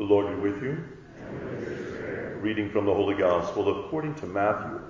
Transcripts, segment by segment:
Lord be with you. Reading from the Holy Gospel according to Matthew.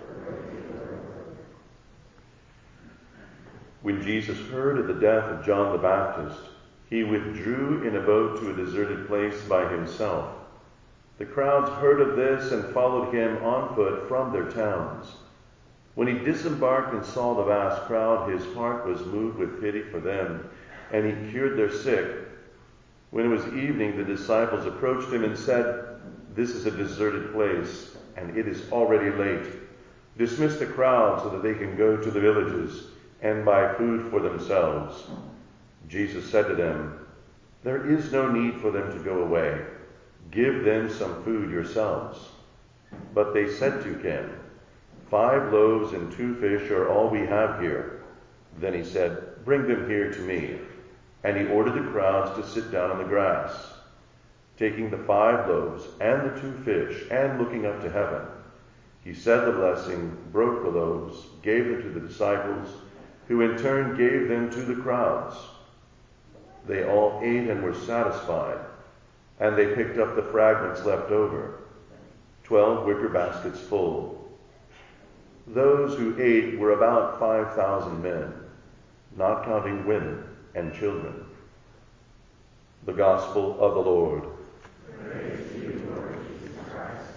When Jesus heard of the death of John the Baptist, he withdrew in a boat to a deserted place by himself. The crowds heard of this and followed him on foot from their towns. When he disembarked and saw the vast crowd, his heart was moved with pity for them, and he cured their sick. When it was evening, the disciples approached him and said, "This is a deserted place, and it is already late. Dismiss the crowd so that they can go to the villages and buy food for themselves." Jesus said to them, "There is no need for them to go away. Give them some food yourselves." But they said to him, 5 loaves and 2 fish are all we have here." Then he said, "Bring them here to me." And he ordered the crowds to sit down on the grass. Taking the 5 loaves and the 2 fish, and looking up to heaven, he said the blessing, broke the loaves, gave them to the disciples, who in turn gave them to the crowds. They all ate and were satisfied, and they picked up the fragments left over, 12 wicker baskets full. Those who ate were about 5,000 men, not counting women and children. The Gospel of the Lord. Praise to you, Lord Jesus Christ.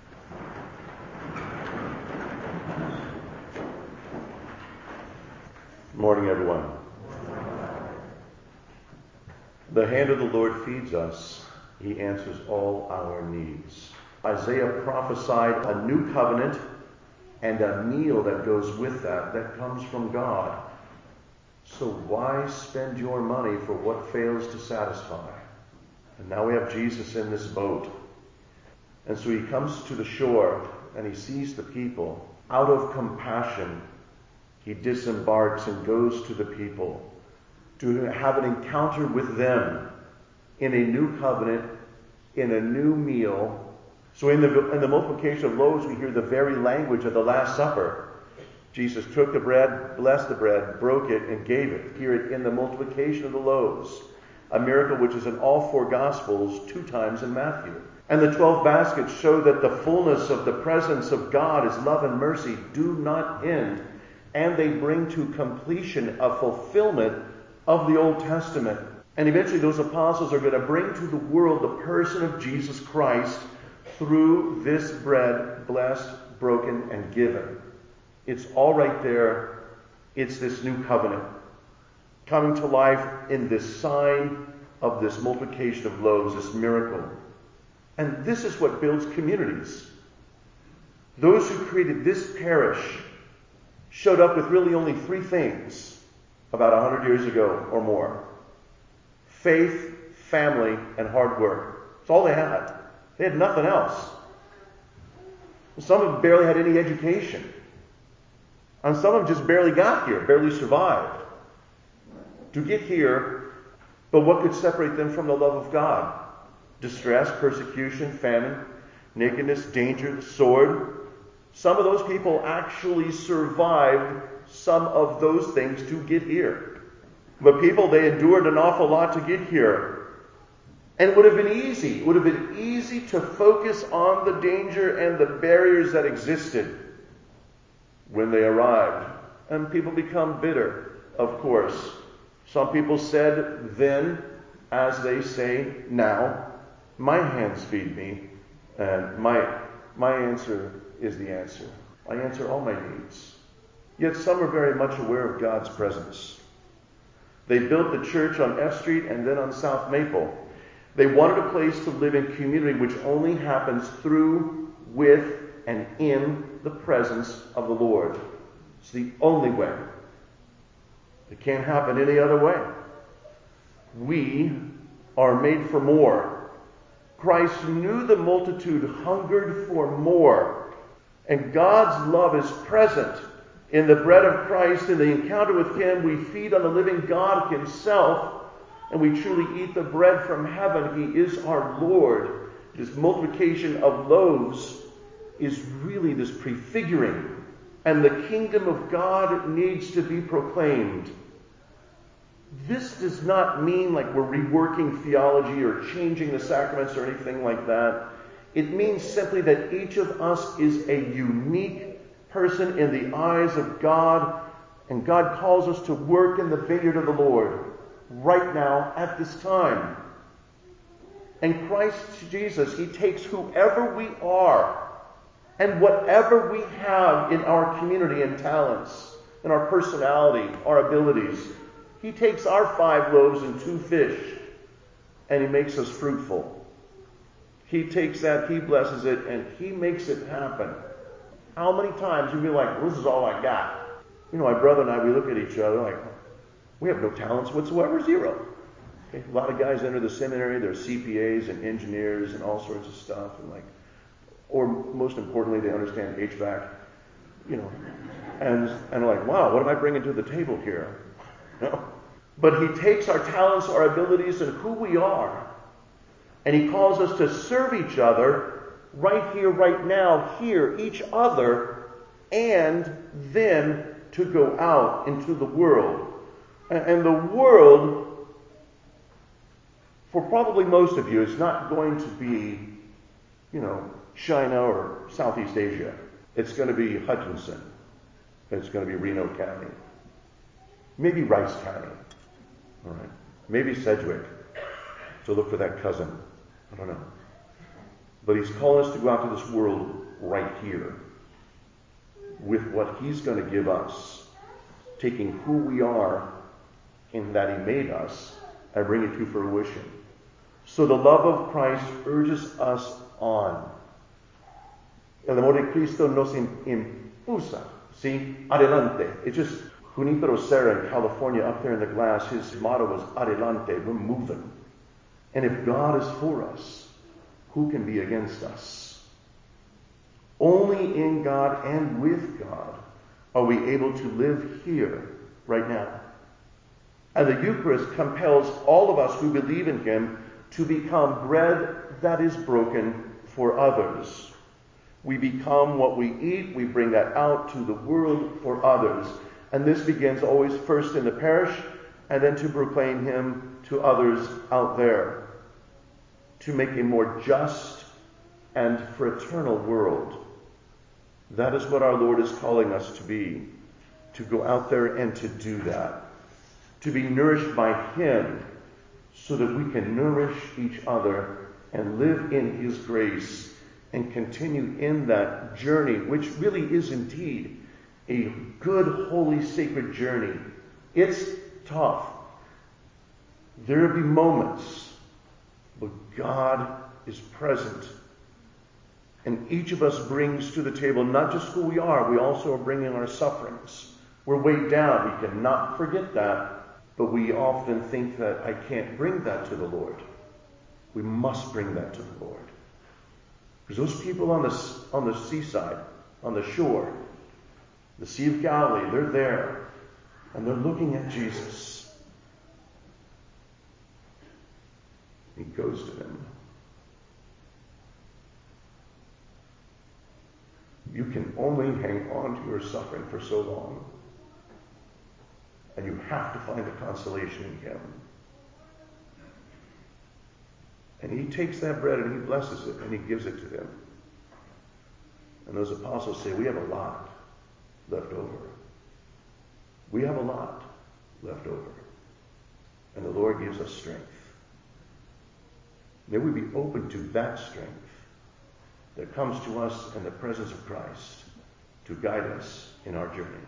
Good morning, everyone. The hand of the Lord feeds us. He answers all our needs. Isaiah prophesied a new covenant and a meal that goes with that comes from God. So why spend your money for what fails to satisfy? And now we have Jesus in this boat. And so he comes to the shore and he sees the people. Out of compassion, he disembarks and goes to the people to have an encounter with them in a new covenant, in a new meal. So in the multiplication of loaves, we hear the very language of the Last Supper. Jesus took the bread, blessed the bread, broke it, and gave it. Hear it in the multiplication of the loaves, a miracle which is in all 4 Gospels, 2 times in Matthew. And the 12 baskets show that the fullness of the presence of God, His love and mercy, do not end, and they bring to completion a fulfillment of the Old Testament. And eventually those apostles are going to bring to the world the person of Jesus Christ through this bread, blessed, broken, and given. It's all right there. It's this new covenant coming to life in this sign of this multiplication of loaves, this miracle. And this is what builds communities. Those who created this parish showed up with really only 3 things about 100 years ago or more: faith, family, and hard work. That's all they had. They had nothing else. Some of them barely had any education. And some of them just barely got here, barely survived to get here. But what could separate them from the love of God? Distress, persecution, famine, nakedness, danger, the sword. Some of those people actually survived some of those things to get here. But people, they endured an awful lot to get here. And it would have been easy. It would have been easy to focus on the danger and the barriers that existed when they arrived. And people become bitter, of course. Some people said then, as they say now, "My hands feed me," and my answer is the answer. I answer all my needs. Yet some are very much aware of God's presence. They built the church on F Street and then on South Maple. They wanted a place to live in community which only happens through, with, and in the presence of the Lord. It's the only way. It can't happen any other way. We are made for more. Christ knew the multitude hungered for more. And God's love is present in the bread of Christ. In the encounter with Him, we feed on the living God Himself. And we truly eat the bread from heaven. He is our Lord. This multiplication of loaves is really this prefiguring. And the kingdom of God needs to be proclaimed. This does not mean like we're reworking theology or changing the sacraments or anything like that. It means simply that each of us is a unique person in the eyes of God, and God calls us to work in the vineyard of the Lord right now at this time. And Christ Jesus, he takes whoever we are and whatever we have in our community and talents, in our personality, our abilities. He takes our 5 loaves and 2 fish, and he makes us fruitful. He takes that, he blesses it, and he makes it happen. How many times you be like, well, this is all I got? You know, my brother and I, we look at each other like, we have no talents whatsoever, 0. Okay? A lot of guys enter the seminary, they're CPAs and engineers and all sorts of stuff, and like, or most importantly, they understand HVAC, you know, and they're like, wow, what am I bringing to the table here? You know? But he takes our talents, our abilities, and who we are, and he calls us to serve each other right here, right now, here, each other, and then to go out into the world. And the world, for probably most of you, is not going to be, you know, China or Southeast Asia. It's going to be Hutchinson. It's going to be Reno County. Maybe Rice County. All right. Maybe Sedgwick. So look for that cousin. I don't know. But he's calling us to go out to this world right here with what he's going to give us, taking who we are in that he made us and bring it to fruition. So the love of Christ urges us on. El amor de Cristo nos impulsa, ¿sí? Adelante. It's just, Junipero Serra in California, up there in the glass, his motto was Adelante, we're moving. And if God is for us, who can be against us? Only in God and with God are we able to live here, right now. And the Eucharist compels all of us who believe in him to become bread that is broken for others. We become what we eat. We bring that out to the world for others. And this begins always first in the parish, and then to proclaim him to others out there, to make a more just and fraternal world. That is what our Lord is calling us to be, to go out there and to do that, to be nourished by him so that we can nourish each other and live in his grace and continue in that journey, which really is indeed a good, holy, sacred journey. It's tough. There will be moments, but God is present. And each of us brings to the table not just who we are, we also are bringing our sufferings. We're weighed down. We cannot forget that. But we often think that I can't bring that to the Lord. We must bring that to the Lord. Because those people on the seaside, on the shore, the Sea of Galilee, they're there. And they're looking at Jesus. He goes to them. You can only hang on to your suffering for so long. And you have to find the consolation in him. And he takes that bread and he blesses it and he gives it to them. And those apostles say, we have a lot left over. We have a lot left over. And the Lord gives us strength. May we be open to that strength that comes to us in the presence of Christ to guide us in our journey.